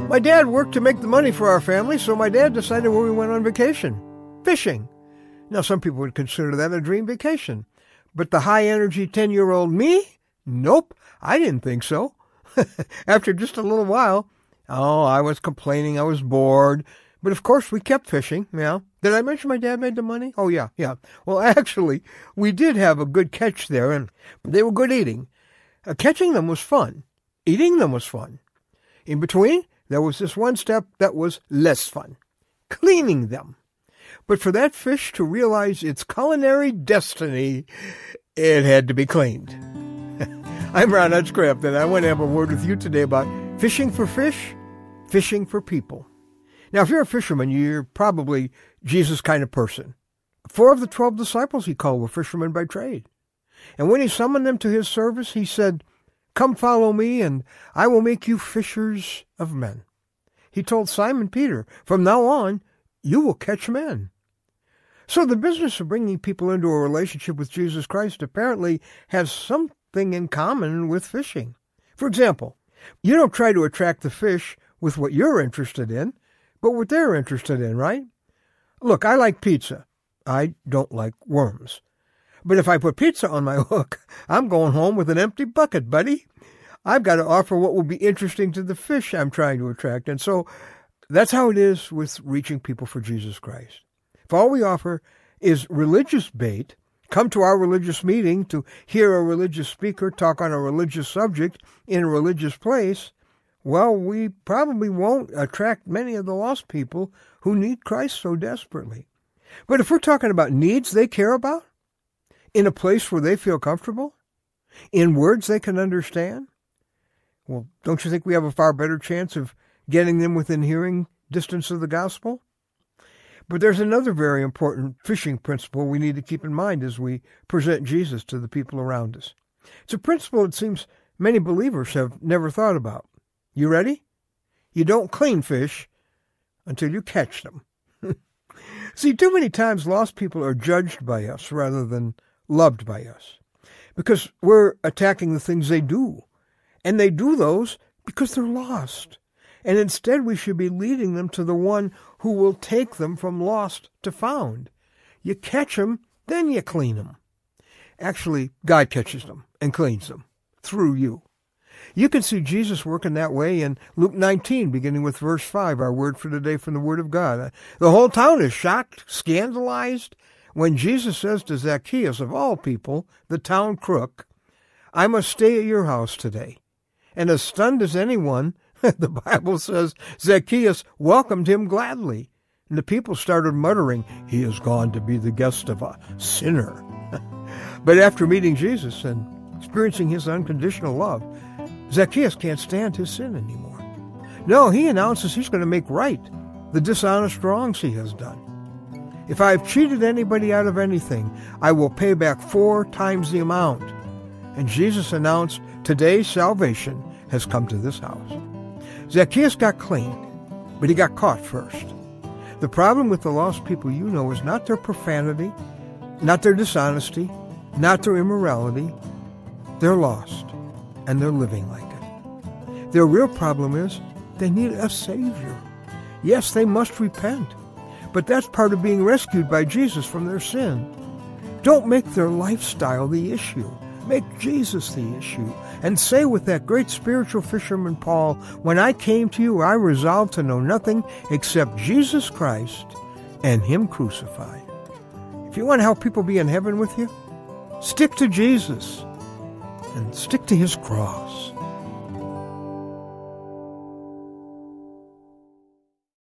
My dad worked to make the money for our family, so my dad decided where we went on vacation. Fishing. Now, some people would consider that a dream vacation. But the high-energy 10-year-old me? Nope, I didn't think so. After just a little while, I was complaining, I was bored. But of course, we kept fishing, yeah. Did I mention my dad made the money? Oh, yeah. Well, actually, we did have a good catch there, and they were good eating. Catching them was fun. Eating them was fun. In between, there was this one step that was less fun. Cleaning them. But for that fish to realize its culinary destiny, it had to be cleaned. I'm Ron Hutchcraft, and I want to have a word with you today about fishing for fish, fishing for people. Now, if you're a fisherman, you're probably Jesus' kind of person. 4 of the 12 disciples he called were fishermen by trade. And when he summoned them to his service, he said, "Come follow me, and I will make you fishers of men." He told Simon Peter, "From now on, you will catch men." So the business of bringing people into a relationship with Jesus Christ apparently has something in common with fishing. For example, you don't try to attract the fish with what you're interested in, but what they're interested in, right? Look, I like pizza. I don't like worms. But if I put pizza on my hook, I'm going home with an empty bucket, buddy. I've got to offer what will be interesting to the fish I'm trying to attract. And so that's how it is with reaching people for Jesus Christ. If all we offer is religious bait, come to our religious meeting to hear a religious speaker talk on a religious subject in a religious place, well, we probably won't attract many of the lost people who need Christ so desperately. But if we're talking about needs they care about, in a place where they feel comfortable, in words they can understand, well, don't you think we have a far better chance of getting them within hearing distance of the gospel? But there's another very important fishing principle we need to keep in mind as we present Jesus to the people around us. It's a principle it seems many believers have never thought about. You ready? You don't clean fish until you catch them. See, too many times lost people are judged by us rather than loved by us because we're attacking the things they do. And they do those because they're lost. And instead we should be leading them to the one who will take them from lost to found. You catch them, then you clean them. Actually, God catches them and cleans them through you. You can see Jesus working that way in Luke 19, beginning with verse 5, our word for today from the Word of God. The whole town is shocked, scandalized, when Jesus says to Zacchaeus, of all people, the town crook, "I must stay at your house today." And as stunned as anyone, the Bible says Zacchaeus welcomed him gladly. And the people started muttering, "He has gone to be the guest of a sinner." But after meeting Jesus and experiencing his unconditional love, Zacchaeus can't stand his sin anymore. No, he announces he's going to make right the dishonest wrongs he has done. "If I have cheated anybody out of anything, I will pay back 4 times the amount." And Jesus announced, "Today salvation has come to this house." Zacchaeus got clean, but he got caught first. The problem with the lost people you know is not their profanity, not their dishonesty, not their immorality. They're lost, and they're living like it. Their real problem is they need a Savior. Yes, they must repent, but that's part of being rescued by Jesus from their sin. Don't make their lifestyle the issue. Make Jesus the issue. And say with that great spiritual fisherman Paul, "When I came to you, I resolved to know nothing except Jesus Christ and Him crucified." If you want to help people be in heaven with you, stick to Jesus and stick to His cross.